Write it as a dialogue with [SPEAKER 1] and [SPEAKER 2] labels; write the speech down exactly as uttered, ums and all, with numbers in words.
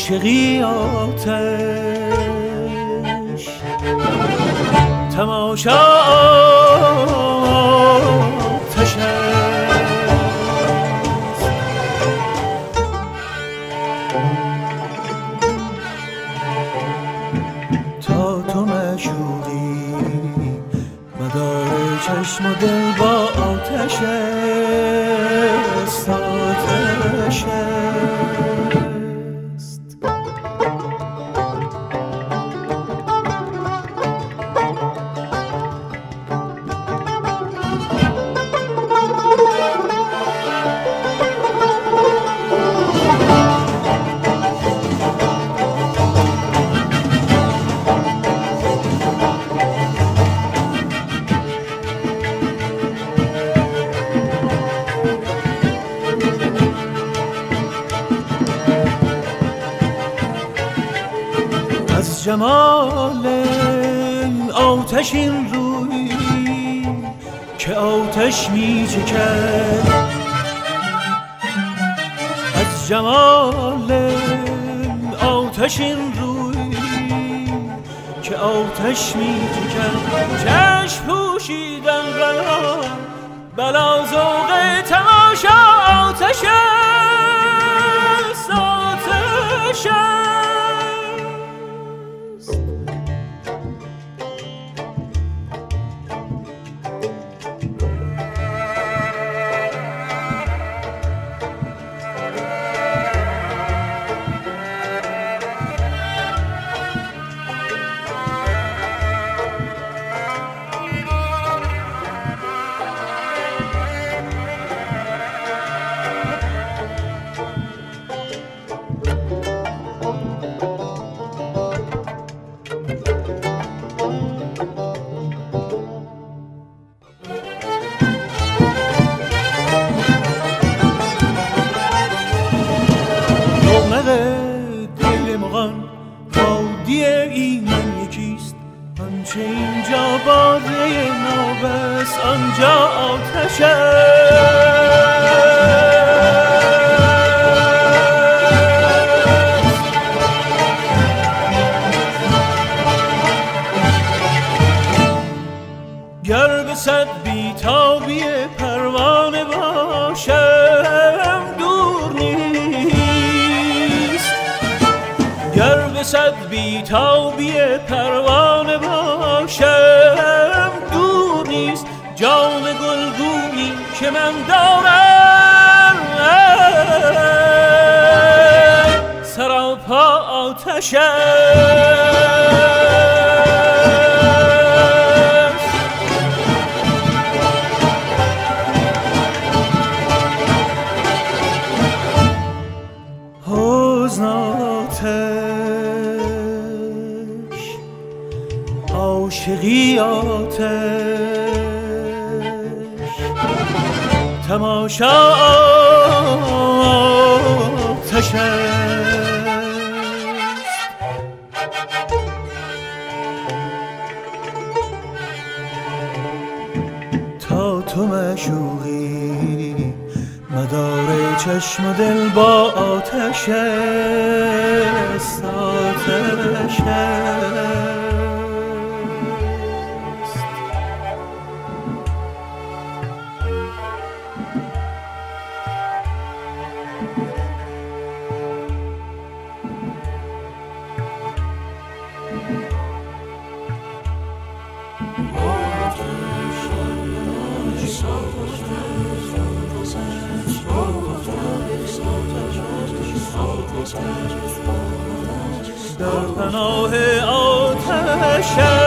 [SPEAKER 1] عاشقی آتش تماشا آتش تا تو معشوقی مدار چشم و دل با آتش است آتش جمال آتش این روی که آتش می چکد از جمال آتش این روی که آتش می چکد چشم پوشیدن رنا بلا ذوق تماشا آتش است آتش دل مغان بادی ایمن یکیست آنچه اینجا باده نابست آنجا آتش گر به صد بیتابی پروانه باشم دور نیست گر به صد بیتابی پروانه باشم دور نیست جام گلگونی که من دارم سراپا آتش عاشقی آتش تماشا آتش تا تو معشوقی مدار چشم و دل با آتش است آتش در پناه آتش